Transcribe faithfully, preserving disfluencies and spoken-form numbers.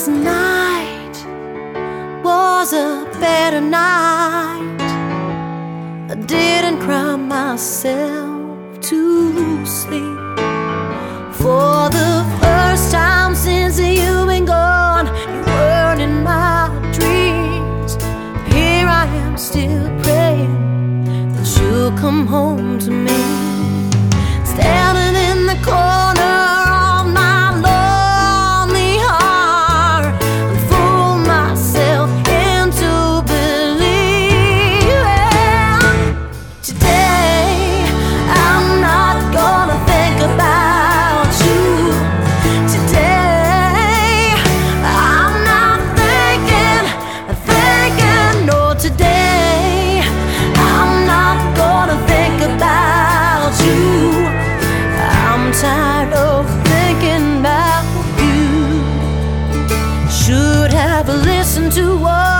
Last night was a better night. I didn't cry myself to sleep. For the first time since you've been gone, you weren't in my dreams. Here I am still praying that you'll come home to me. Standing in the corner of my lonely heart, and fool myself into believing today I'm not gonna think about you. Today I'm not thinking, thinking, no, today I'm not gonna think about you. I'm tired of thinking about you. Should have listened to what